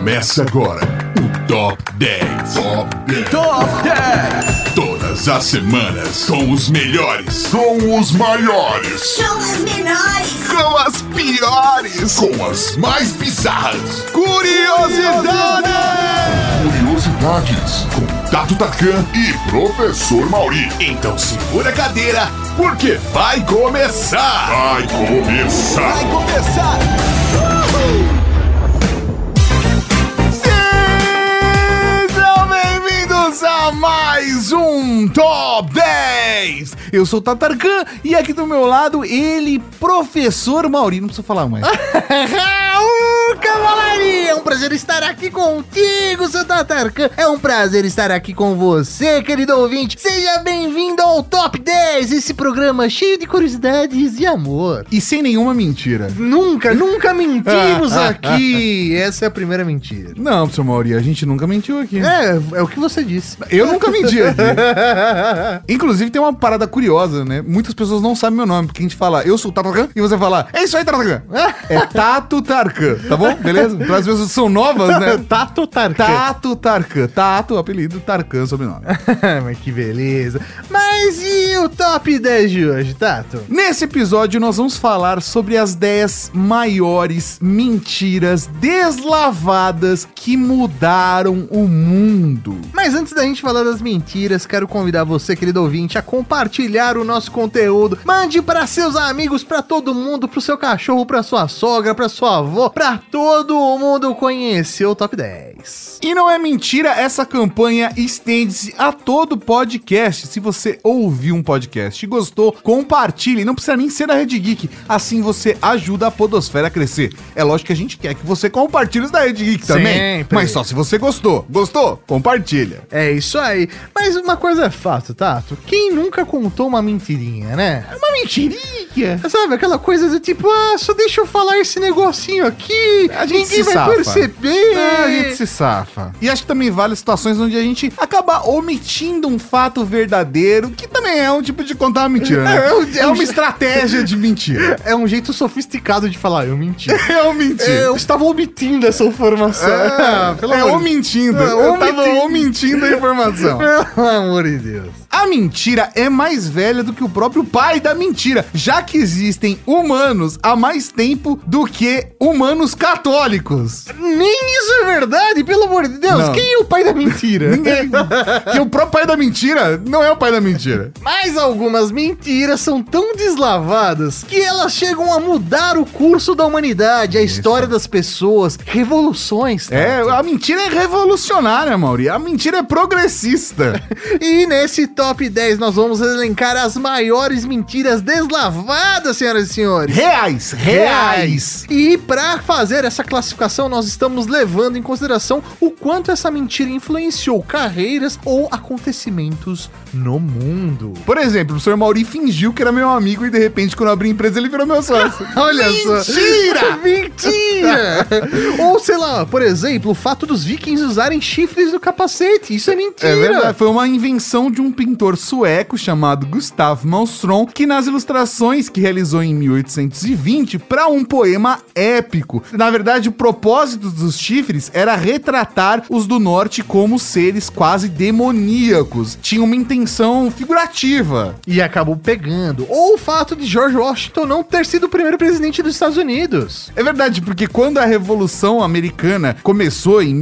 Começa agora o Top 10. Top 10! Todas as semanas, com os melhores, com os maiores, Com as menores, com as piores, com as mais bizarras. Curiosidades! Curiosidades com Tato Tarkan e Professor Mauri. Então segura a cadeira, porque vai começar! Vai começar! Vai começar! Sejam bem-vindos a mais um Top 10! Eu sou o Tato Tarkan e aqui do meu lado ele, Professor Mauri. Não precisa falar mais. Cavalaria, é um prazer estar aqui contigo, seu Tatarkan. É um prazer estar aqui com você, querido ouvinte. Seja bem-vindo ao Top 10, esse programa cheio de curiosidades e amor. E sem nenhuma mentira. Nunca mentimos aqui. Essa é a primeira mentira. Não, professor Mauri, a gente nunca mentiu aqui. É o que você disse. Eu nunca menti aqui. Inclusive tem uma parada curiosa, né? Muitas pessoas não sabem meu nome, porque a gente fala, eu sou o Tato Tarkan, e você fala, é isso aí, Tato Tarkan. É Tato Tarkan, tá bom? Beleza? Então as pessoas são novas, né? Tato Tarkan. Tato Tarkan. Tato, apelido, Tarkan, sobrenome. Mas que beleza. Mas e o Top 10 de hoje, Tato? Nesse episódio nós vamos falar sobre as 10 maiores mentiras deslavadas que mudaram o mundo. Mas antes da gente falar das mentiras, quero convidar você, querido ouvinte, a compartilhar o nosso conteúdo. Mande para seus amigos, para todo mundo, pro seu cachorro, pra sua sogra, pra sua avó, pra todo mundo conhecer o Top 10. E não é mentira, essa campanha estende-se a todo podcast. Se você ouviu um podcast e gostou, compartilhe. Não precisa nem ser da Rede Geek. Assim você ajuda a podosfera a crescer. É lógico que a gente quer que você compartilhe os da Rede Geek também. Sempre. Mas só se você gostou. Gostou? Compartilha. É isso aí. Mas uma coisa é fato, Tato. Quem nunca contou uma mentirinha, né? Uma mentirinha. Sabe, aquela coisa do tipo, só deixa eu falar esse negocinho aqui, A gente ninguém se vai safa. perceber. A gente se safa. E acho que também vale situações onde a gente acaba omitindo um fato verdadeiro, que também é um tipo de contar uma mentira, né? É uma estratégia de mentira. É um jeito sofisticado de falar, eu menti. Eu menti. Eu estava omitindo essa informação. Omitindo. É, Eu tava omitindo a informação. Pelo amor de Deus. A mentira é mais velha do que o próprio pai da mentira, já que existem humanos há mais tempo do que humanos católicos. Nem isso é verdade, pelo amor de Deus. Não. Quem é o pai da mentira? Ninguém. Que o próprio pai da mentira não é o pai da mentira. Mas algumas mentiras são tão deslavadas que elas chegam a mudar o curso da humanidade, a história das pessoas, revoluções. É, a mentira é revolucionária, Mauri. A mentira é progressista. E nesse Top 10 nós vamos elencar as maiores mentiras deslavadas, senhoras e senhores. Reais. E para fazer essa classificação, nós estamos levando em consideração o quanto essa mentira influenciou carreiras ou acontecimentos no mundo. Por exemplo, o senhor Mauri fingiu que era meu amigo e de repente, quando eu abri a empresa, ele virou meu sócio. Olha só. Mentira! Mentira! Ou sei lá, por exemplo, o fato dos vikings usarem chifres no capacete. Isso é mentira. É verdade, foi uma invenção de um pintor sueco chamado Gustav Malmström, que nas ilustrações que realizou em 1820 para um poema épico. Na verdade, o propósito dos chifres era retratar os do norte como seres quase demoníacos. Tinha uma intenção figurativa. E acabou pegando. Ou o fato de George Washington não ter sido o primeiro presidente dos Estados Unidos. É verdade, porque quando a Revolução Americana começou em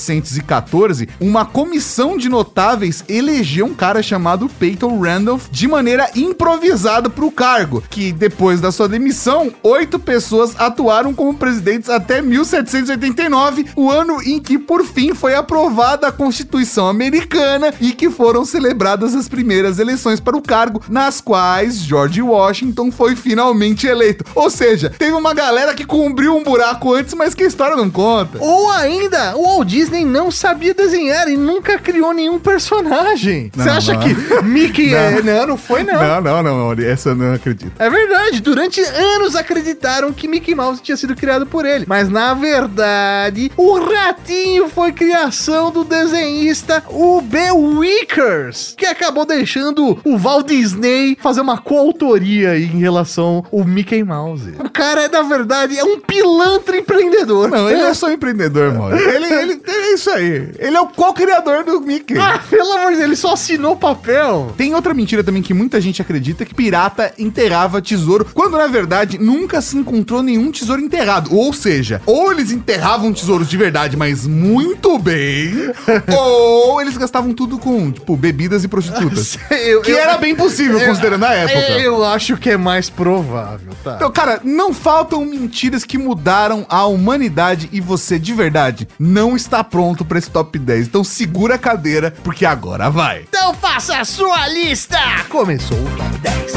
1714, uma comissão de notáveis elegeu um cara chamado Peyton Randolph de maneira improvisada para o cargo, que depois da sua demissão, 8 pessoas atuaram como presidentes até 1789, o ano em que por fim foi aprovada a Constituição Americana e que foram celebradas as primeiras eleições para o cargo, nas quais George Washington foi finalmente eleito. Ou seja, teve uma galera que cobriu um buraco antes, mas que a história não conta. Ou ainda, o Walt Disney não sabia desenhar e nunca criou nenhum personagem. Você acha Mickey não foi não. Não, essa eu não acredito. É verdade, durante anos acreditaram que Mickey Mouse tinha sido criado por ele. Mas na verdade, o ratinho foi criação do desenhista U.B. Wickers, que acabou deixando o Walt Disney fazer uma coautoria aí em relação ao Mickey Mouse. O cara, na verdade, é um pilantra empreendedor. Não, ele é só um empreendedor, mano. Ele é isso aí. Ele é o co-criador do Mickey. Ah, pelo amor de Deus, ele só assinou o papel. Tem outra mentira também que muita gente acredita, que pirata enterrava tesouro, quando na verdade nunca se encontrou nenhum tesouro enterrado. Ou seja, ou eles enterravam tesouros de verdade, mas muito bem, ou eles gastavam tudo com, tipo, bebidas e prostitutas. Que era bem possível, considerando a época. Eu acho que é mais provável, tá? Então, cara, não faltam mentiras que mudaram a humanidade e você, de verdade, não está pronto pra esse top 10. Então segura a cadeira, porque agora vai. Então faça a sua lista! Começou o top 10.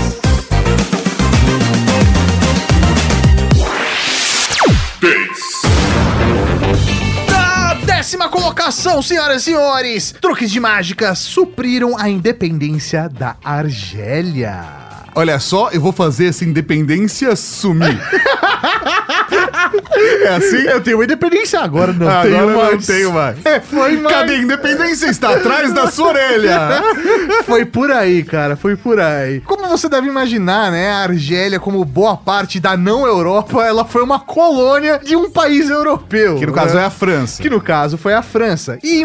10. Na 10ª colocação, senhoras e senhores, truques de mágica supriram a independência da Argélia. Olha só, eu vou fazer essa independência sumir. É assim? Eu tenho uma independência agora, não tenho mais. Foi mais. Cadê a independência? Está atrás da sua orelha. Foi por aí, cara, foi por aí. Como você deve imaginar, né, a Argélia, como boa parte da não-Europa, ela foi uma colônia de um país europeu. Que no caso é a França. Que no caso foi a França. E em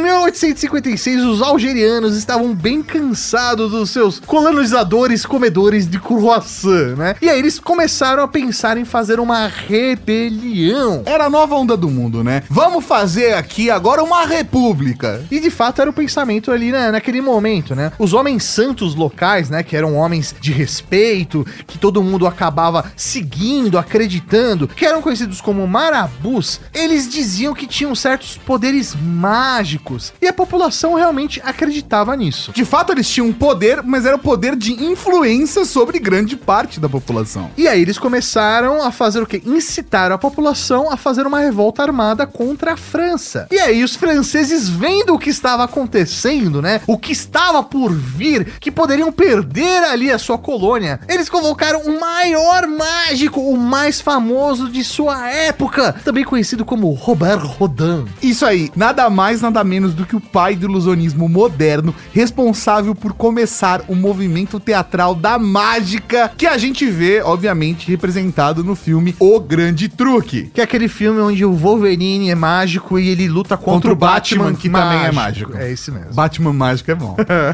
1856, os algerianos estavam bem cansados dos seus colonizadores comedores de croissant, né? E aí eles começaram a pensar em fazer uma rebelião. Era a nova onda do mundo, né? Vamos fazer aqui agora uma república. E de fato era o pensamento ali, né, naquele momento, né? Os homens santos locais, né, que eram homens de respeito, que todo mundo acabava seguindo, acreditando, que eram conhecidos como marabus, eles diziam que tinham certos poderes mágicos. E a população realmente acreditava nisso. De fato, eles tinham poder, mas era o poder de influência sobre grande parte da população. E aí eles começaram a fazer o quê? Incitaram a população a fazer uma revolta armada contra a França. E aí os franceses, vendo o que estava acontecendo, né? O que estava por vir, que poderiam perder ali a sua colônia, eles convocaram o maior mágico, o mais famoso de sua época, também conhecido como Robert Houdin. Isso aí, nada mais, nada menos do que o pai do ilusionismo moderno, responsável por começar o movimento teatral da mágica, que a gente vê, obviamente, representado no filme O Grande Truque. Que é aquele filme onde o Wolverine é mágico e ele luta contra o Batman, que também é mágico. É esse mesmo. Batman mágico é bom.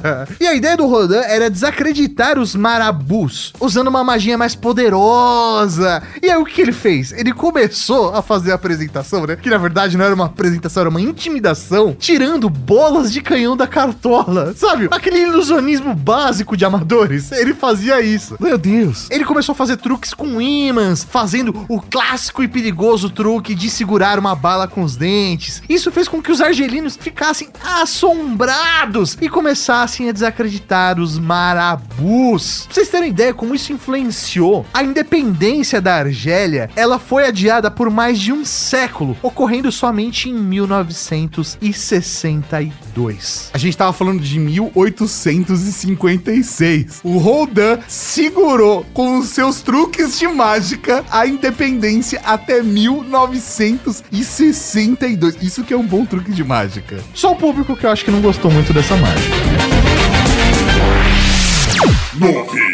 E a ideia do Houdin era desacreditar os marabus, usando uma magia mais poderosa. E aí o que ele fez? Ele começou a fazer a apresentação, né? Que na verdade não era uma apresentação, era uma intimidação, tirando bolas de canhão da cartola. Sabe? Aquele ilusionismo básico de amadores. Ele fazia isso. Meu Deus. Ele começou a fazer truques com ímãs, fazendo o clássico e perigoso truque de segurar uma bala com os dentes. Isso fez com que os argelinos ficassem assombrados e começassem a desacreditar os marabus. Pra vocês terem ideia como isso influenciou, a independência da Argélia, ela foi adiada por mais de um século, ocorrendo somente em 1962. A gente tava falando de 1856. O Houdin segurou com os seus truques de mágica a independência até 1962. Isso que é um bom truque de mágica. Só o público que eu acho que não gostou muito dessa mágica. 9.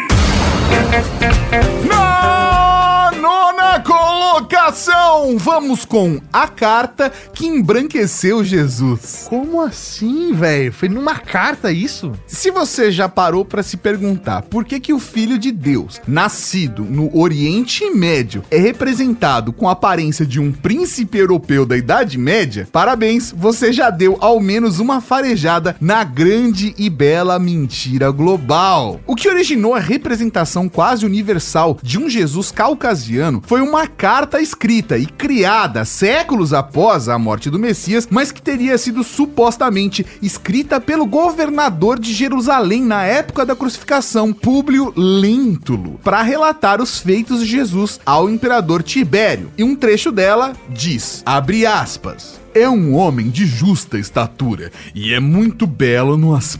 Na nona colocação, vamos com A Carta que Embranqueceu Jesus. Como assim, velho? Foi numa carta isso? Se você já parou pra se perguntar por que o Filho de Deus, nascido no Oriente Médio, é representado com a aparência de um príncipe europeu da Idade Média, parabéns, você já deu ao menos uma farejada na grande e bela mentira global. O que originou a representação quase universal de um Jesus caucasiano foi uma carta escrita e criada séculos após a morte do Messias, mas que teria sido supostamente escrita pelo governador de Jerusalém na época da crucificação, Públio Lentulus, para relatar os feitos de Jesus ao imperador Tibério. E um trecho dela diz, abre aspas, é um homem de justa estatura e é muito belo no aspecto.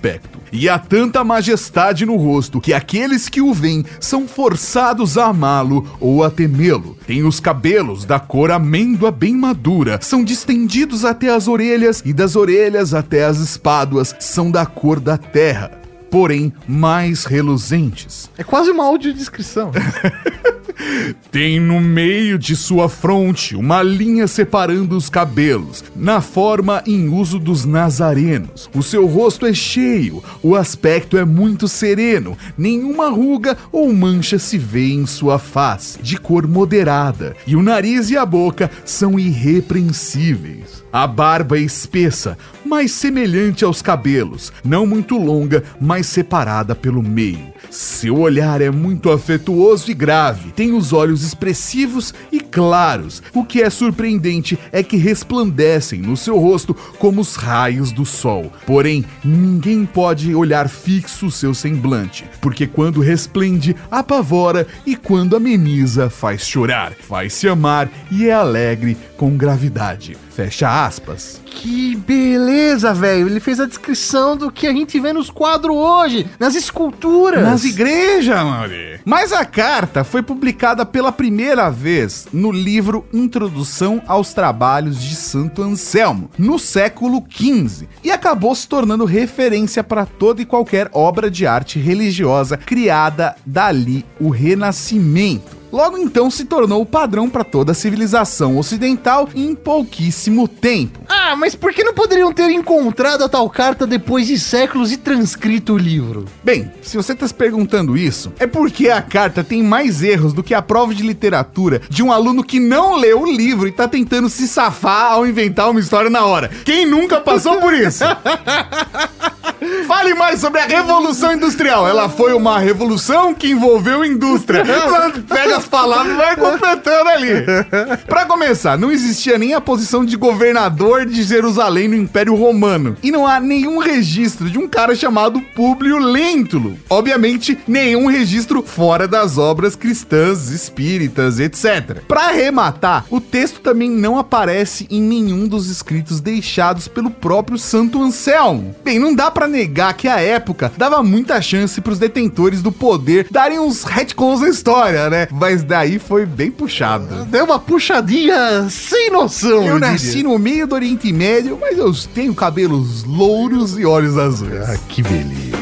e há tanta majestade no rosto que aqueles que o veem são forçados a amá-lo ou a temê-lo. Tem os cabelos da cor amêndoa bem madura, são distendidos até as orelhas e das orelhas até as espáduas são da cor da terra, porém mais reluzentes. É quase uma audiodescrição. Tem no meio de sua fronte uma linha separando os cabelos, na forma em uso dos nazarenos. O seu rosto é cheio, o aspecto é muito sereno, nenhuma ruga ou mancha se vê em sua face, de cor moderada, e o nariz e a boca são irrepreensíveis. A barba é espessa, mais semelhante aos cabelos, não muito longa, mas separada pelo meio. Seu olhar é muito afetuoso e grave, tem os olhos expressivos e claros. O que é surpreendente é que resplandecem no seu rosto como os raios do sol. Porém, ninguém pode olhar fixo o seu semblante, porque quando resplende, apavora, e quando ameniza, faz chorar, faz-se amar e é alegre com gravidade. Fecha aspas. Que beleza, velho. Ele fez a descrição do que a gente vê nos quadros hoje, nas esculturas. Nas igrejas, Mauri. Mas a carta foi publicada pela primeira vez no livro Introdução aos Trabalhos de Santo Anselmo, no século XV, e acabou se tornando referência para toda e qualquer obra de arte religiosa criada dali o Renascimento. Logo então se tornou o padrão para toda a civilização ocidental em pouquíssimo tempo. Ah, mas por que não poderiam ter encontrado a tal carta depois de séculos e transcrito o livro? Bem, se você está se perguntando isso, é porque a carta tem mais erros do que a prova de literatura de um aluno que não leu o livro e está tentando se safar ao inventar uma história na hora. Quem nunca passou por isso? Fale mais sobre a Revolução Industrial. Ela foi uma revolução que envolveu indústria. Pega as palavras e vai completando ali. Pra começar, não existia nem a posição de governador de Jerusalém no Império Romano. E não há nenhum registro de um cara chamado Públio Lentulus. Obviamente, nenhum registro fora das obras cristãs, espíritas, etc. Pra arrematar, o texto também não aparece em nenhum dos escritos deixados pelo próprio Santo Anselmo. Bem, não dá pra negar que a época dava muita chance pros detentores do poder darem uns retcons na história, né? Mas daí foi bem puxado. Deu uma puxadinha sem noção. Eu nasci no meio do Oriente Médio, mas eu tenho cabelos louros e olhos azuis. Ah, que beleza.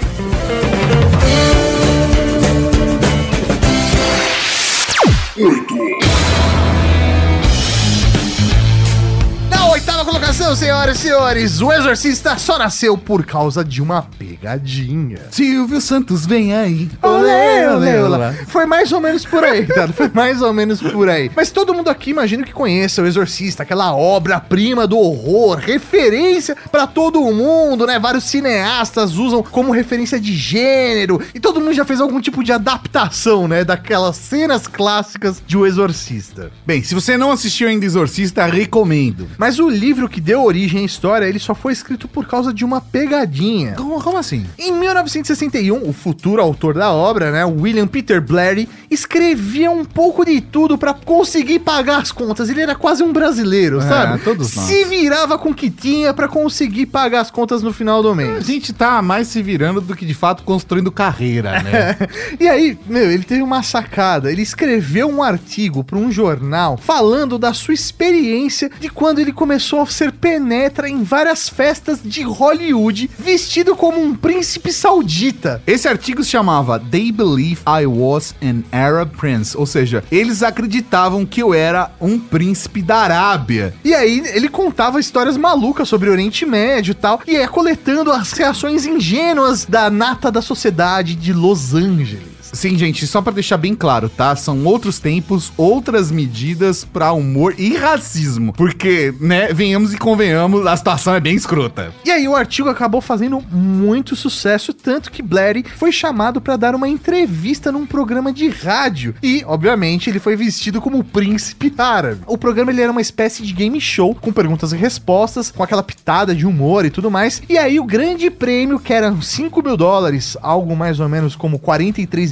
Oitava colocação, senhoras e senhores, O Exorcista só nasceu por causa de uma pegadinha. Silvio Santos vem aí. Olê, olê, olê. Foi mais ou menos por aí, tá? Foi mais ou menos por aí. Mas todo mundo aqui imagino que conheça O Exorcista, aquela obra-prima do horror, referência pra todo mundo, né? Vários cineastas usam como referência de gênero e todo mundo já fez algum tipo de adaptação, né? Daquelas cenas clássicas de O Exorcista. Bem, se você não assistiu ainda Exorcista, recomendo. Mas o livro que deu origem à história, ele só foi escrito por causa de uma pegadinha. Como assim? Em 1961, o futuro autor da obra, né, William Peter Blatty, escrevia um pouco de tudo pra conseguir pagar as contas. Ele era quase um brasileiro, sabe? Todos nós. Se virava com o que tinha pra conseguir pagar as contas no final do mês. A gente tá mais se virando do que de fato construindo carreira, né? E aí, ele teve uma sacada. Ele escreveu um artigo pra um jornal falando da sua experiência de quando ele começou a ser penetra em várias festas de Hollywood, vestido como um príncipe saudita. Esse artigo se chamava They Believe I Was an Arab Prince, ou seja, eles acreditavam que eu era um príncipe da Arábia. E aí ele contava histórias malucas sobre o Oriente Médio e tal, e ia coletando as reações ingênuas da nata da sociedade de Los Angeles. Sim, gente, só pra deixar bem claro, tá? São outros tempos, outras medidas pra humor e racismo. Porque, né, venhamos e convenhamos, a situação é bem escrota. E aí o artigo acabou fazendo muito sucesso, tanto que Blatty foi chamado pra dar uma entrevista num programa de rádio. E, obviamente, ele foi vestido como príncipe árabe. O programa, ele era uma espécie de game show, com perguntas e respostas, com aquela pitada de humor e tudo mais. E aí o grande prêmio, que era $5 mil, algo mais ou menos como 43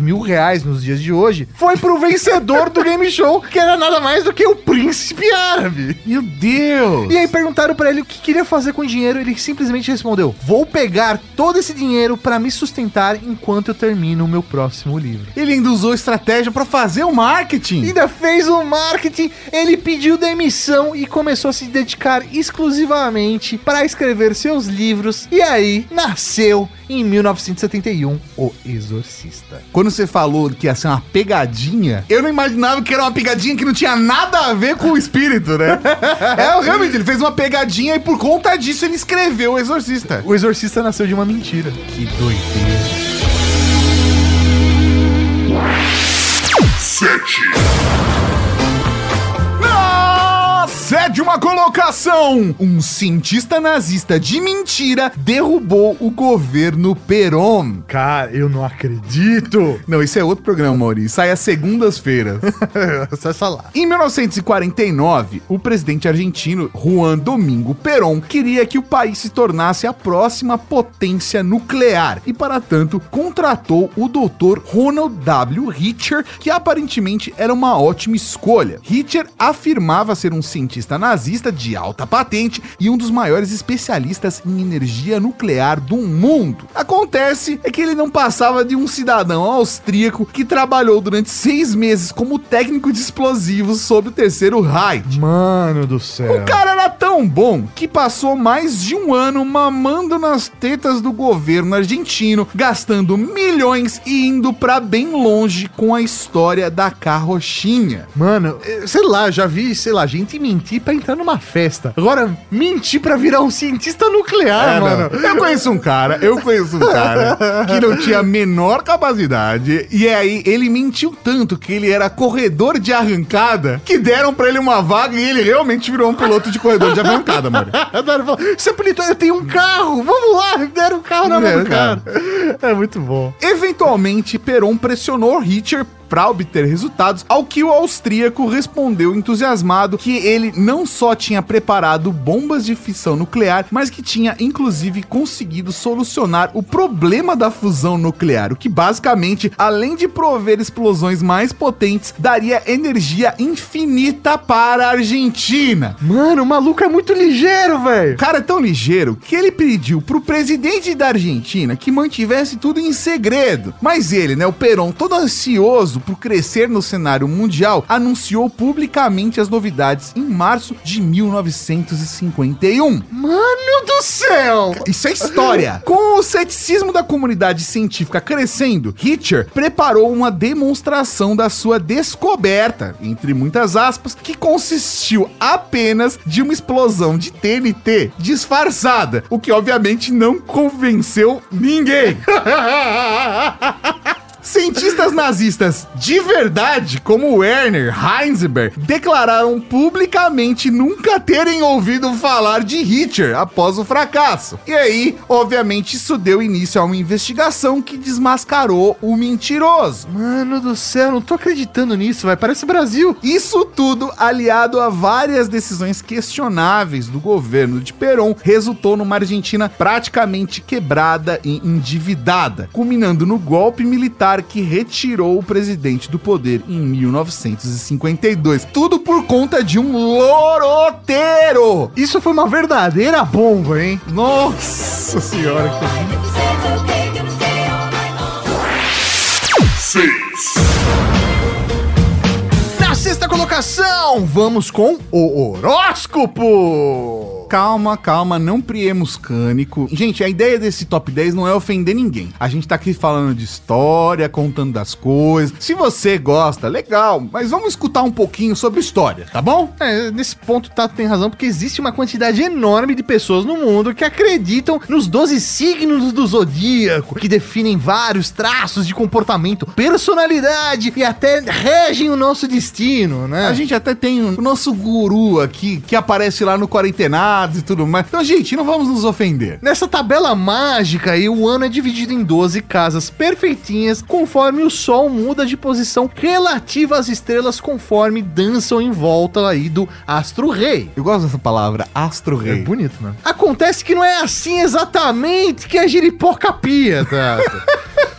R$2.000 nos dias de hoje, foi pro vencedor do game show, que era nada mais do que o Príncipe Árabe. Meu Deus! E aí perguntaram pra ele o que queria fazer com o dinheiro, ele simplesmente respondeu: vou pegar todo esse dinheiro pra me sustentar enquanto eu termino o meu próximo livro. Ele ainda usou estratégia pra fazer o marketing. Ainda fez o marketing, ele pediu demissão e começou a se dedicar exclusivamente para escrever seus livros. E aí nasceu, em 1971, O Exorcista. Quando você falou que ia ser uma pegadinha, eu não imaginava que era uma pegadinha que não tinha nada a ver com o espírito, né? Realmente, ele fez uma pegadinha e por conta disso ele escreveu O Exorcista. O Exorcista nasceu de uma mentira. Que doideira. 7. Sétima colocação! Um cientista nazista de mentira derrubou o governo Perón. Cara, eu não acredito. Não, isso é outro programa, Maurício. Sai às segundas-feiras. Acessa lá. Em 1949, o presidente argentino Juan Domingo Perón queria que o país se tornasse a próxima potência nuclear e, para tanto, contratou o Dr. Ronald W. Richter, que aparentemente era uma ótima escolha. Richter afirmava ser um cientista nazista de alta patente e um dos maiores especialistas em energia nuclear do mundo. Acontece é que ele não passava de um cidadão austríaco que trabalhou durante 6 meses como técnico de explosivos sob o Terceiro Reich. Mano do céu. O cara era tão bom que passou mais de um ano mamando nas tetas do governo argentino, gastando milhões e indo pra bem longe com a história da carrochinha. Mano, sei lá, já vi, gente mentir pra entrar numa festa. Agora, mentir pra virar um cientista nuclear, mano. Não. Eu conheço um cara que não tinha a menor capacidade e aí ele mentiu tanto que ele era corredor de arrancada que deram pra ele uma vaga e ele realmente virou um piloto de corredor de arrancada, mano. Seu piloto, eu tenho um carro, vamos lá, deram um carro na mão do cara. É muito bom. Eventualmente, Perón pressionou Richter para obter resultados, ao que o austríaco respondeu entusiasmado que ele não só tinha preparado bombas de fissão nuclear, mas que tinha inclusive conseguido solucionar o problema da fusão nuclear, o que basicamente, além de prover explosões mais potentes, daria energia infinita para a Argentina. Mano, o maluco é muito ligeiro, velho. O cara é tão ligeiro que ele pediu pro presidente da Argentina que mantivesse tudo em segredo. Mas ele, né, o Perón, todo ansioso por crescer no cenário mundial, anunciou publicamente as novidades em março de 1951. Mano do céu! Isso é história! Com o ceticismo da comunidade científica crescendo, Richter preparou uma demonstração da sua descoberta, entre muitas aspas, que consistiu apenas de uma explosão de TNT disfarçada, o que obviamente não convenceu ninguém. Cientistas nazistas de verdade, como Werner Heisenberg, declararam publicamente nunca terem ouvido falar de Richter após o fracasso. E aí, obviamente, isso deu início a uma investigação que desmascarou o mentiroso. Mano do céu, não tô acreditando nisso, vai, parece Brasil. Isso tudo, aliado a várias decisões questionáveis do governo de Perón, resultou numa Argentina praticamente quebrada e endividada, culminando no golpe militar que retirou o presidente do poder em 1952. Tudo por conta de um loroteiro. Isso foi uma verdadeira bomba, hein? Nossa senhora, que 6. Na sexta colocação, vamos com o horóscopo. Calma, não priemos cânico. Gente, a ideia desse top 10 não é ofender ninguém. A gente tá aqui falando de história, contando das coisas. Se você gosta, legal, mas vamos escutar um pouquinho sobre história, tá bom? Nesse ponto Tato tem razão, porque existe uma quantidade enorme de pessoas no mundo que acreditam nos 12 signos do zodíaco, que definem vários traços de comportamento, personalidade e até regem o nosso destino, né? A gente até tem o nosso guru aqui, que aparece lá no Quarentenados e tudo mais. Então, gente, não vamos nos ofender. Nessa tabela mágica aí, o ano é dividido em 12 casas perfeitinhas, conforme o Sol muda de posição relativa às estrelas, conforme dançam em volta aí do astro-rei. Eu gosto dessa palavra, astro-rei. É bonito, mano. Acontece que não é assim exatamente que a giripoca pia, tá?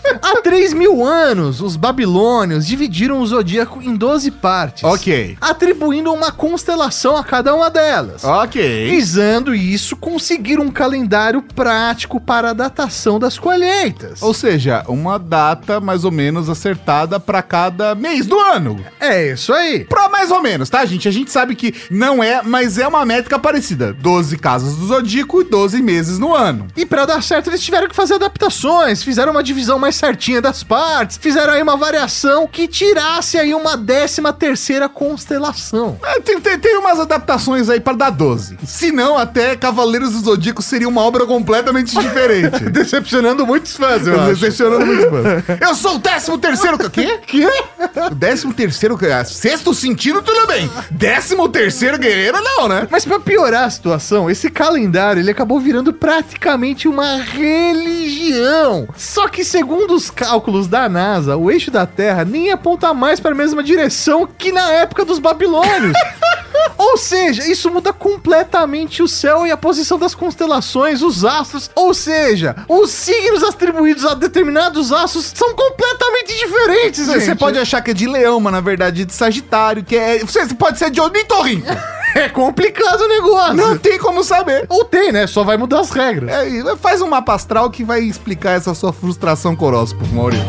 Há 3.000 anos, os babilônios dividiram o zodíaco em 12 partes. Ok. Atribuindo uma constelação a cada uma delas. Ok. Visando isso, conseguir um calendário prático para a datação das colheitas. Ou seja, uma data mais ou menos acertada pra cada mês do ano. É isso aí. Pra mais ou menos, tá, gente? A gente sabe que não é, mas é uma métrica parecida. 12 casas do Zodíaco e 12 meses no ano. E pra dar certo, eles tiveram que fazer adaptações, fizeram uma divisão mais certinha das partes, fizeram aí uma variação que tirasse aí uma 13ª constelação. Tem umas adaptações aí pra dar 12. Se não, até Cavaleiros do Zodíaco seria uma obra completamente diferente. Decepcionando muitos fãs, eu acho. Decepcionando muitos fãs. Eu sou o 13º... Quê? Que? O 13º... Sexto sentido, tudo bem. 13º guerreiro, não, né? Mas pra piorar a situação, esse calendário, ele acabou virando praticamente uma religião. Só que segundo os cálculos da NASA, o eixo da Terra nem aponta mais para a mesma direção que na época dos babilônios. Ou seja, isso muda completamente o céu e a posição das constelações, os astros. Ou seja, os signos atribuídos a determinados astros são completamente diferentes, gente. Você pode achar que é de leão, mas na verdade é de sagitário, que é... Você pode ser de ornitorrinco. É complicado o negócio. Não tem como saber. Ou tem, né? Só vai mudar as regras. Faz um mapa astral que vai explicar essa sua frustração com horóscopo, Maurício.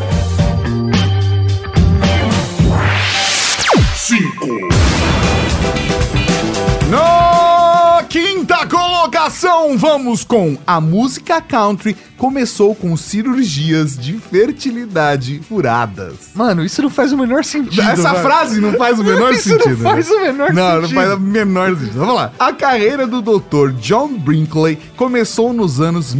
5. Na quinta colocação, vamos com a música country começou com cirurgias de fertilidade furadas. Mano, isso não faz o menor sentido. Essa frase não faz o menor sentido. Isso não faz o menor sentido. Não faz o menor sentido. Vamos lá. A carreira do Dr. John Brinkley começou nos anos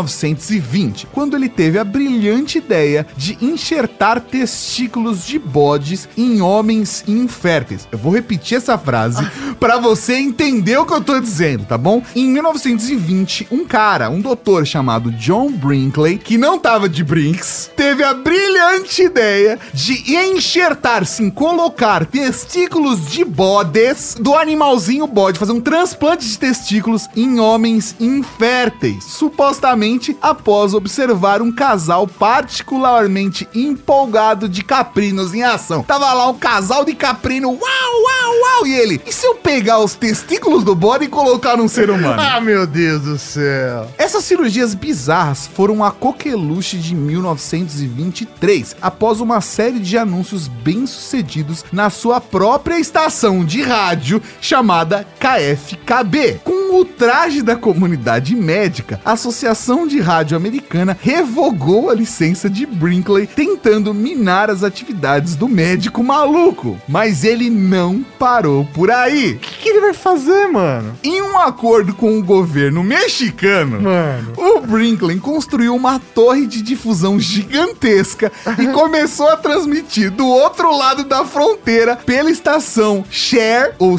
1920, quando ele teve a brilhante ideia de enxertar testículos de bodes em homens inférteis. Eu vou repetir essa frase pra você entender o que eu tô dizendo, tá bom? Em 1920, um doutor chamado John Brinkley, que não tava de brinks, teve a brilhante ideia de enxertar, sim, colocar testículos de bodes do animalzinho bode, fazer um transplante de testículos em homens inférteis, supostamente após observar um casal particularmente empolgado de caprinos em ação. Tava lá um casal de caprino, uau, uau, uau, e ele, e se eu pegar os testículos do bode e colocar num ser humano? Ah, meu Deus do céu. Essas cirurgias bizarras foram a coqueluche de 1923, após uma série de anúncios bem-sucedidos na sua própria estação de rádio chamada KFKB. Com o traje da comunidade médica, a Associação de Rádio Americana revogou a licença de Brinkley, tentando minar as atividades do médico maluco. Mas ele não parou por aí. O que ele vai fazer, mano? Em um acordo com o governo mexicano, o Brinkley construiu uma torre de difusão gigantesca e começou a transmitir do outro lado da fronteira pela estação Cher, ou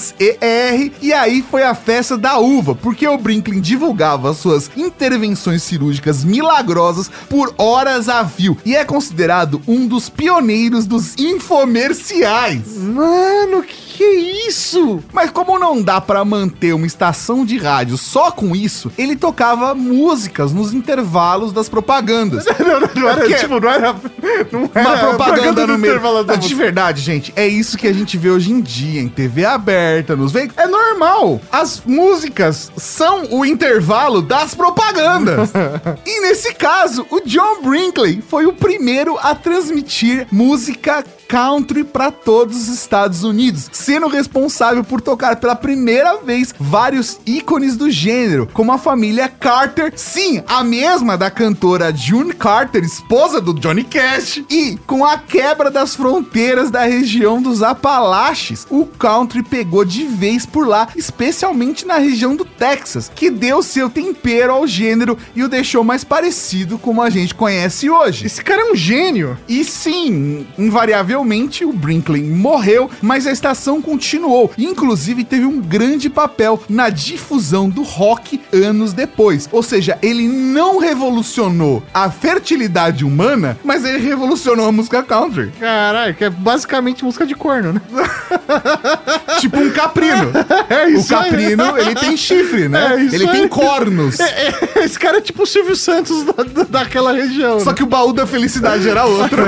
XER, e aí foi a festa da uva, porque o Brinkley divulgava suas intervenções cirúrgicas milagrosas por horas a fio e é considerado um dos pioneiros dos infomerciais. Mano, que é isso? Mas como não dá pra manter uma estação de rádio só com isso, ele tocava músicas nos intervalos das propagandas. Não era uma propaganda no meio. De verdade, gente, é isso que a gente vê hoje em dia, em TV aberta, nos veículos. É normal. As músicas são o intervalo das propagandas. E nesse caso, o John Brinkley foi o primeiro a transmitir música country para todos os Estados Unidos, sendo responsável por tocar pela primeira vez vários ícones do gênero, como a família Carter, sim, a mesma da cantora June Carter, esposa do Johnny Cash, e com a quebra das fronteiras da região dos Apalaches, o country pegou de vez por lá, especialmente na região do Texas, que deu seu tempero ao gênero e o deixou mais parecido como a gente conhece hoje. Esse cara é um gênio. E sim, invariavelmente Inevitavelmente, o Brinkley morreu, mas a estação continuou e, inclusive, teve um grande papel na difusão do rock anos depois. Ou seja, ele não revolucionou a fertilidade humana, mas ele revolucionou a música country. Caralho, que é basicamente música de corno, né? Tipo um caprino. É O isso caprino, ele tem chifre, né? É isso Ele aí. tem cornos. Esse cara é tipo o Silvio Santos daquela região. Só que o baú da felicidade era outro.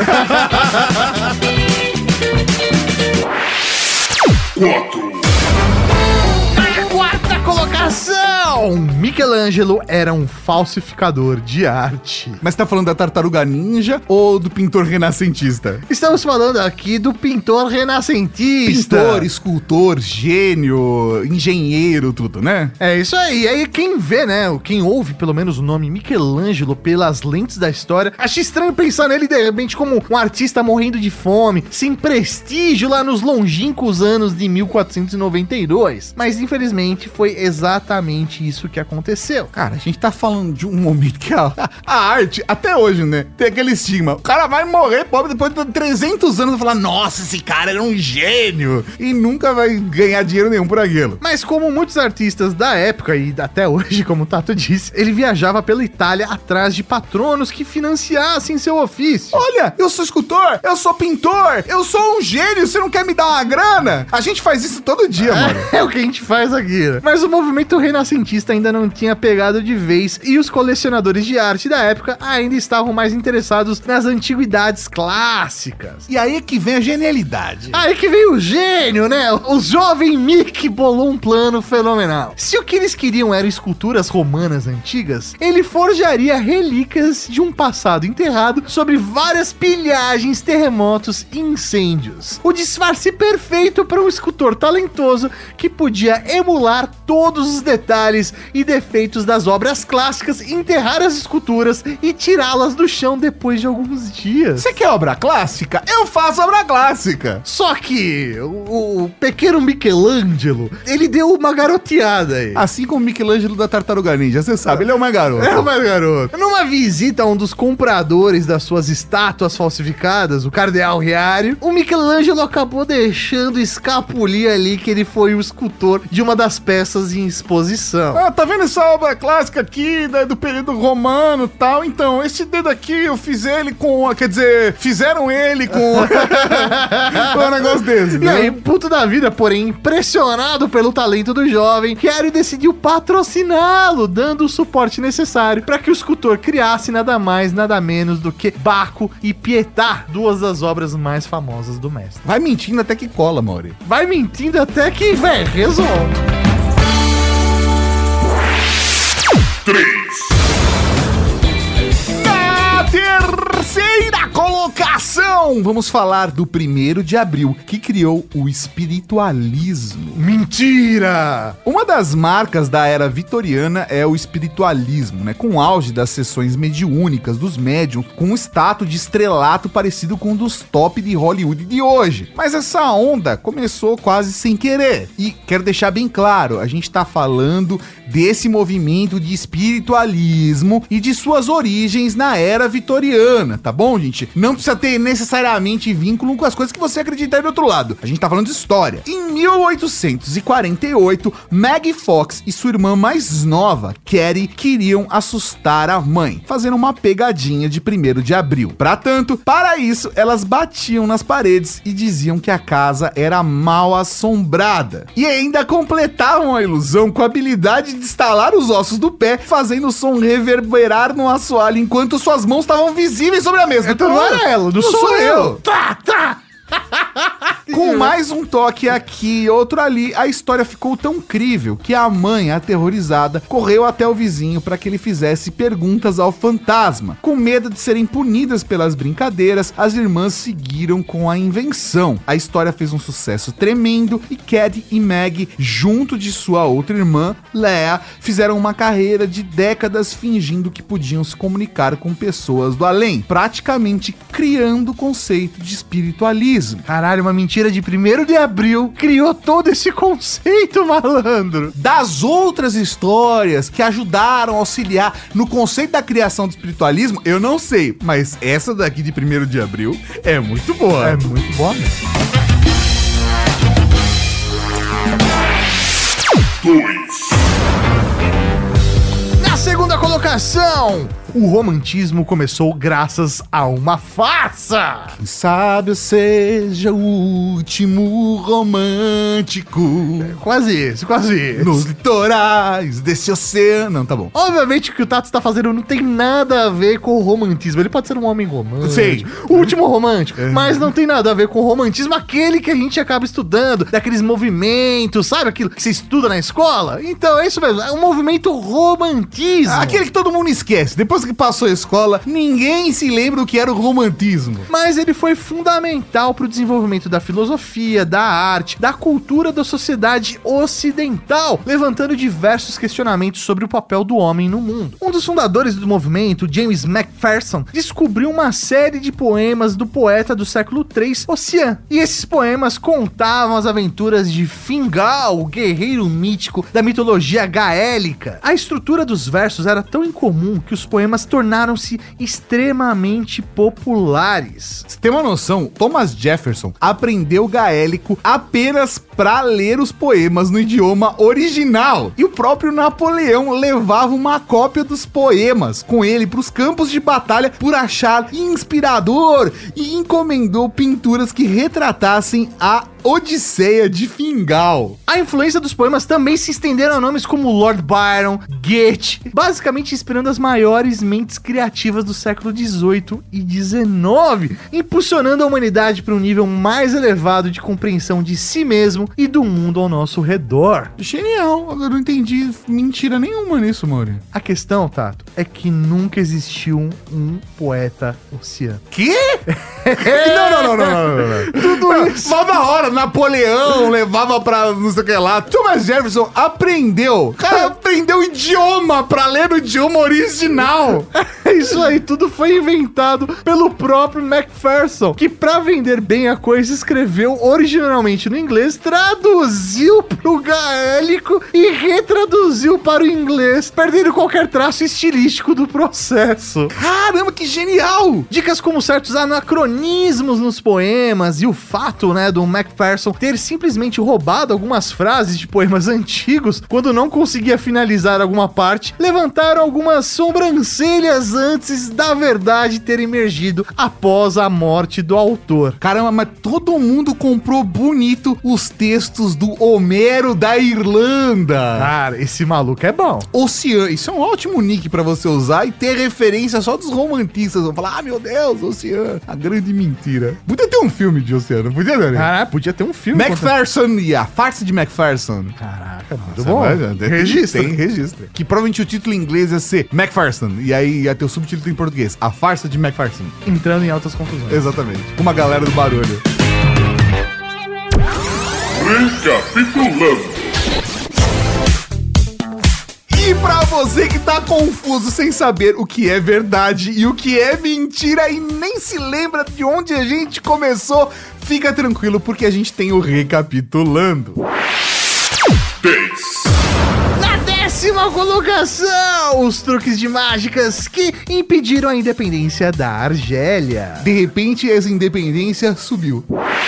4. Quarta colocação! Michelangelo era um falsificador de arte. Mas tá falando da tartaruga ninja ou do pintor renascentista? Estamos falando aqui do pintor renascentista. Pintor, escultor, gênio, engenheiro, tudo, né? É isso aí. Aí quem vê, né? Quem ouve pelo menos o nome Michelangelo pelas lentes da história, acha estranho pensar nele de repente como um artista morrendo de fome, sem prestígio lá nos longínquos anos de 1492. Mas infelizmente foi exatamente isso que aconteceu. Cara, a gente tá falando de um momento que a arte, até hoje, né, tem aquele estigma. O cara vai morrer pobre depois de 300 anos e falar, nossa, esse cara era um gênio. E nunca vai ganhar dinheiro nenhum por aquilo. Mas como muitos artistas da época e até hoje, como o Tato disse, ele viajava pela Itália atrás de patronos que financiassem seu ofício. Olha, eu sou escultor, eu sou pintor, eu sou um gênio, você não quer me dar uma grana? A gente faz isso todo dia, mano. É o que a gente faz aqui. Mas o movimento renascentista ainda não tinha pegado de vez e os colecionadores de arte da época ainda estavam mais interessados nas antiguidades clássicas. E aí é que vem a genialidade. Aí que veio o gênio, né? O jovem Mick bolou um plano fenomenal. Se o que eles queriam eram esculturas romanas antigas, ele forjaria relíquias de um passado enterrado sobre várias pilhagens, terremotos e incêndios. O disfarce perfeito para um escultor talentoso que podia emular todos os detalhes e defeitos das obras clássicas, enterrar as esculturas e tirá-las do chão depois de alguns dias. Você quer obra clássica? Eu faço obra clássica. Só que o pequeno Michelangelo, ele deu uma garoteada aí. Assim como o Michelangelo da Tartaruga Ninja, você sabe, ele é uma garota. É uma garota. Numa visita a um dos compradores das suas estátuas falsificadas, o Cardeal Riario, o Michelangelo acabou deixando escapulir ali que ele foi o escultor de uma das peças em exposição. Ah, tá vendo essa obra clássica aqui, do período romano e tal? Então, esse dedo aqui, eu fiz ele com... Quer dizer, fizeram ele com... um negócio desse, né? E aí, puto da vida, porém impressionado pelo talento do jovem, Chiari decidiu patrociná-lo, dando o suporte necessário para que o escultor criasse nada mais, nada menos do que Baco e Pietà, duas das obras mais famosas do mestre. Vai mentindo até que cola, Mauri. Vai mentindo até que, velho, resolve. 3. Na terceira colocação, vamos falar do 1º de abril, que criou o espiritualismo. Mentira! Uma das marcas da era vitoriana é o espiritualismo, né? Com o auge das sessões mediúnicas dos médiums, com um status de estrelato parecido com um dos top de Hollywood de hoje. Mas essa onda começou quase sem querer. E quero deixar bem claro, a gente tá falando desse movimento de espiritualismo e de suas origens na era vitoriana, tá bom, gente? Não precisa ter necessariamente vínculo com as coisas que você acredita aí do outro lado. A gente tá falando de história. Em 1848, Maggie Fox e sua irmã mais nova, Carrie, queriam assustar a mãe, fazendo uma pegadinha de 1º de abril. Pra tanto, para isso, elas batiam nas paredes e diziam que a casa era mal assombrada. E ainda completavam a ilusão com a habilidade de estalar os ossos do pé, fazendo o som reverberar no assoalho enquanto suas mãos estavam visíveis sobre a mesa. Então não era ela, não sou eu. Tá. Com mais um toque aqui e outro ali, a história ficou tão crível que a mãe, aterrorizada, correu até o vizinho para que ele fizesse perguntas ao fantasma. Com medo de serem punidas pelas brincadeiras, as irmãs seguiram com a invenção. A história fez um sucesso tremendo e Caddy e Maggie, junto de sua outra irmã, Leah, fizeram uma carreira de décadas fingindo que podiam se comunicar com pessoas do além, praticamente criando o conceito de espiritualismo. Caralho, uma mentira mentira de 1º de abril criou todo esse conceito, malandro? Das outras histórias que ajudaram a auxiliar no conceito da criação do espiritualismo, eu não sei, mas essa daqui de 1º de abril é muito boa. É muito boa mesmo. 2. Na segunda colocação, o romantismo começou graças a uma farsa. Quem sabe eu seja o último romântico Quase isso, quase isso. nos litorais desse oceano. Não, tá bom. Obviamente o que o Tato está fazendo não tem nada a ver com o romantismo. Ele pode ser um homem romântico, Sei. o último romântico, mas não tem nada a ver com o romantismo, aquele que a gente acaba estudando, daqueles movimentos, sabe aquilo que você estuda na escola? Então é isso mesmo, é um movimento romantismo. Aquele que todo mundo esquece. Depois que passou a escola, ninguém se lembra do que era o romantismo. Mas ele foi fundamental para o desenvolvimento da filosofia, da arte, da cultura da sociedade ocidental, levantando diversos questionamentos sobre o papel do homem no mundo. Um dos fundadores do movimento, James Macpherson, descobriu uma série de poemas do poeta do século III, Ossian. E esses poemas contavam as aventuras de Fingal, o guerreiro mítico da mitologia gaélica. A estrutura dos versos era tão incomum que os poemas tornaram-se extremamente populares. Você tem uma noção? Thomas Jefferson aprendeu gaélico apenas para ler os poemas no idioma original. E o próprio Napoleão levava uma cópia dos poemas com ele para os campos de batalha por achar inspirador e encomendou pinturas que retratassem a Odisseia de Fingal. A influência dos poemas também se estenderam a nomes como Lord Byron, Goethe, basicamente inspirando as maiores mentes criativas do século XVIII e XIX, impulsionando a humanidade para um nível mais elevado de compreensão de si mesmo e do mundo ao nosso redor. Genial, eu não entendi mentira nenhuma nisso, Mauri. A questão, Tato, é que nunca existiu um poeta oceano. Quê? Não. Tudo isso. Mas na hora, Napoleão levava pra não sei o que lá. Thomas Jefferson aprendeu. O cara aprendeu idioma pra ler no idioma original. Isso aí, tudo foi inventado pelo próprio Macpherson, que pra vender bem a coisa escreveu originalmente no inglês, traduziu pro gaélico e retraduziu para o inglês, perdendo qualquer traço estilístico do processo. Caramba, que genial! Dicas como certos anacronismos nos poemas e o fato, né, do Macpherson ter simplesmente roubado algumas frases de poemas antigos quando não conseguia finalizar alguma parte, levantaram algumas sobrancelhas antes da verdade ter emergido após a morte do autor. Caramba, mas todo mundo comprou bonito os textos do Homero da Irlanda. Cara, esse maluco é bom. Oceano, isso é um ótimo nick pra você usar e ter referência só dos romantistas. Vão falar, meu Deus, Oceano, a grande mentira. Podia ter um filme de Oceano, podia, né? Ah, podia ter um filme. Macpherson e a farsa de Macpherson. Caraca, muito bom. Registra. Tem registra. Que provavelmente o título em inglês ia ser Macpherson. E aí ia ter o subtítulo em português. A farsa de Macpherson. Entrando em altas confusões. Exatamente. Com uma galera do barulho. Recapitulando. E pra você que tá confuso sem saber o que é verdade e o que é mentira e nem se lembra de onde a gente começou, fica tranquilo porque a gente tem o Recapitulando. 10. Na 10ª colocação, os truques de mágicas que impediram a independência da Argélia. De repente, essa independência subiu.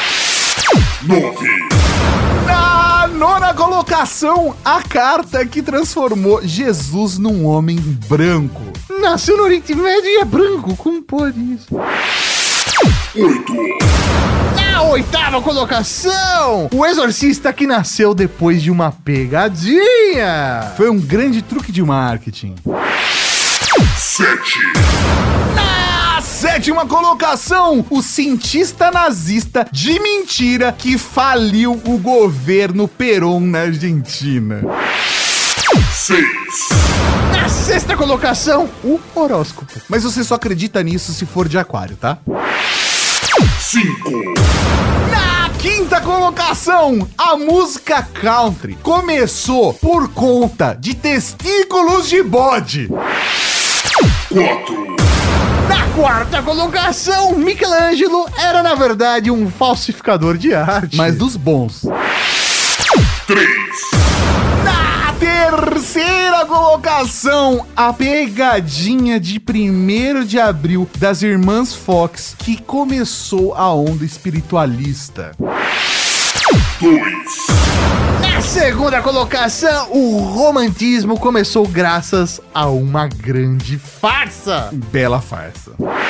9. Na 9ª colocação, a carta que transformou Jesus num homem branco. Nasceu no Oriente Médio e é branco, como pode isso? 8. Na 8ª colocação, o exorcista que nasceu depois de uma pegadinha. Foi um grande truque de marketing. 7. Na 7ª colocação, o cientista nazista de mentira que faliu o governo Perón na Argentina. 6. Na 6ª colocação, o horóscopo. Mas você só acredita nisso se for de aquário, tá? 5. Na 5ª colocação, a música country começou por conta de testículos de bode. 4. Na quarta colocação, Michelangelo era, na verdade, um falsificador de arte. Mas dos bons. 3. Na terceira colocação, a pegadinha de 1º de abril das irmãs Fox, que começou a onda espiritualista. 2. Na segunda colocação, o romantismo começou graças a uma grande farsa. Bela farsa.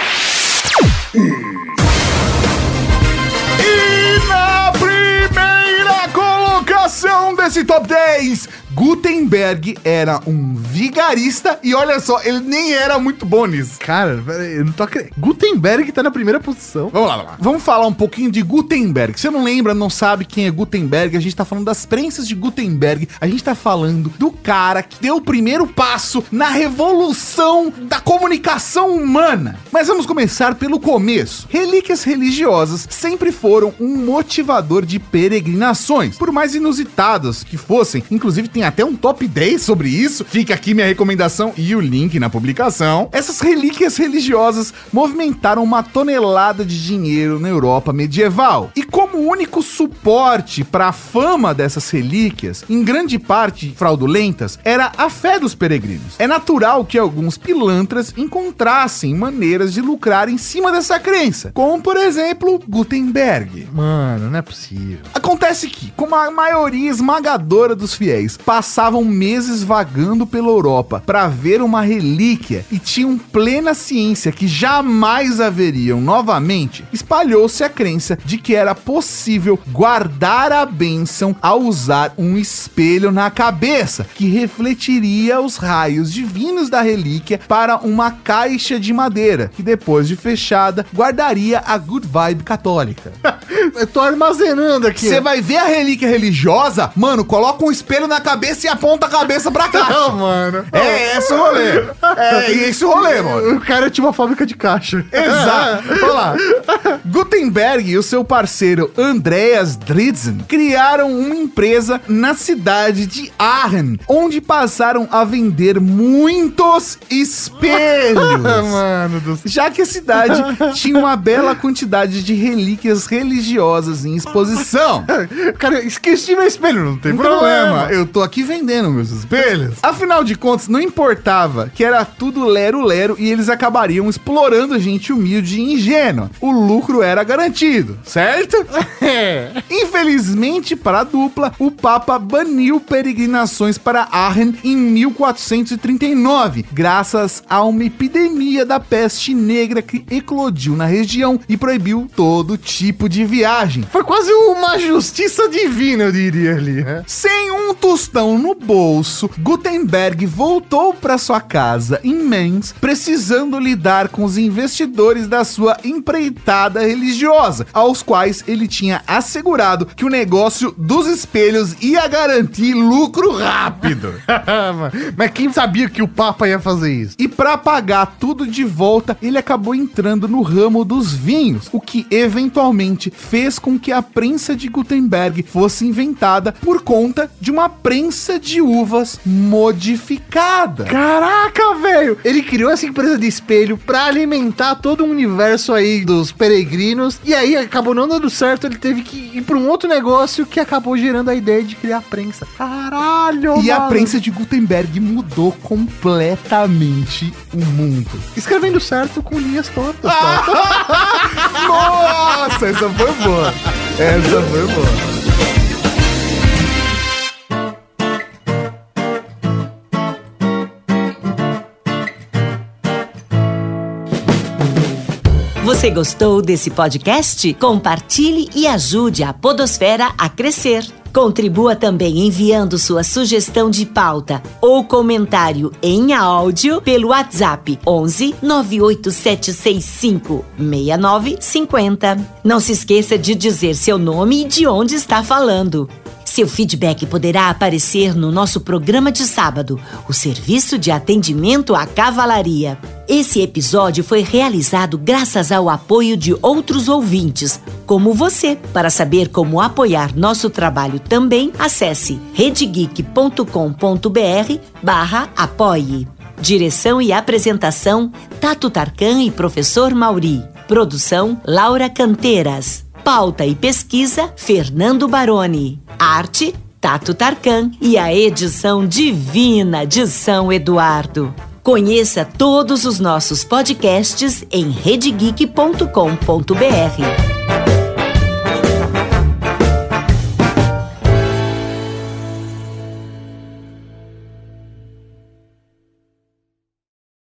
E na primeira colocação desse top 10, Gutenberg era um vigarista e olha só, ele nem era muito bom nisso. Cara, eu não tô acreditando. Gutenberg tá na primeira posição. Vamos lá. Vamos falar um pouquinho de Gutenberg. Se você não lembra, não sabe quem é Gutenberg, a gente tá falando das prensas de Gutenberg. A gente tá falando do cara que deu o primeiro passo na revolução da comunicação humana. Mas vamos começar pelo começo. Relíquias religiosas sempre foram um motivador de peregrinações, por mais inusitadas que fossem. Inclusive tem até um top 10 sobre isso. Fica aqui minha recomendação e o link na publicação. Essas relíquias religiosas movimentaram uma tonelada de dinheiro na Europa medieval. E como único suporte para a fama dessas relíquias, em grande parte fraudulentas, era a fé dos peregrinos. É natural que alguns pilantras encontrassem maneiras de lucrar em cima dessa crença, como por exemplo Gutenberg. Mano, não é possível. Acontece que, como a maioria esmagadora dos fiéis passavam meses vagando pela Europa para ver uma relíquia e tinham plena ciência que jamais haveriam novamente, espalhou-se a crença de que era possível guardar a bênção ao usar um espelho na cabeça, que refletiria os raios divinos da relíquia para uma caixa de madeira, que depois de fechada, guardaria a good vibe católica. Eu tô armazenando aqui. Você vai ver a relíquia religiosa, mano, coloca um espelho na cabeça e aponta a cabeça pra caixa. Não, mano. É esse o rolê. É esse o rolê, mano. O cara tinha uma fábrica de caixa. Exato. Vamos lá. Gutenberg e o seu parceiro Andreas Driesen criaram uma empresa na cidade de Aachen, onde passaram a vender muitos espelhos. Mano do céu. Já que a cidade tinha uma bela quantidade de relíquias religiosas em exposição. Cara, esqueci meu espelho, não tem Problema, eu tô aqui vendendo meus espelhos. Afinal de contas, não importava que era tudo lero-lero e eles acabariam explorando gente humilde e ingênua. O lucro era garantido, certo? Infelizmente para a dupla, o Papa baniu peregrinações para Aachen em 1439, graças a uma epidemia da peste negra que eclodiu na região e proibiu todo tipo de viagem. Foi quase uma justiça divina, eu diria ali, né? Sem um tostão no bolso, Gutenberg voltou para sua casa em Mainz, precisando lidar com os investidores da sua empreitada religiosa, aos quais ele tinha assegurado que o negócio dos espelhos ia garantir lucro rápido. Mas quem sabia que o Papa ia fazer isso? E para pagar tudo de volta, ele acabou entrando no ramo dos vinhos, o que eventualmente fez com que a prensa de Gutenberg fosse inventada por conta de uma prensa de uvas modificada. Caraca, velho! Ele criou essa empresa de espelho pra alimentar todo o universo aí dos peregrinos, e aí acabou não dando certo, ele teve que ir pra um outro negócio que acabou gerando a ideia de criar a prensa. Caralho, E mano. a prensa de Gutenberg mudou completamente o mundo. Escrevendo certo com linhas tortas, tá? Nossa, essa foi boa. Essa foi boa. Você gostou desse podcast? Compartilhe e ajude a Podosfera a crescer. Contribua também enviando sua sugestão de pauta ou comentário em áudio pelo WhatsApp 11 98765 6950. Não se esqueça de dizer seu nome e de onde está falando. Seu feedback poderá aparecer no nosso programa de sábado, o Serviço de Atendimento à Cavalaria. Esse episódio foi realizado graças ao apoio de outros ouvintes, como você. Para saber como apoiar nosso trabalho também, acesse redegeek.com.br/apoie. Direção e apresentação, Tato Tarkan e Professor Mauri. Produção, Laura Canteiras. Pauta e pesquisa, Fernando Baroni. Arte, Tato Tarkan. E a edição divina de São Eduardo. Conheça todos os nossos podcasts em redegeek.com.br.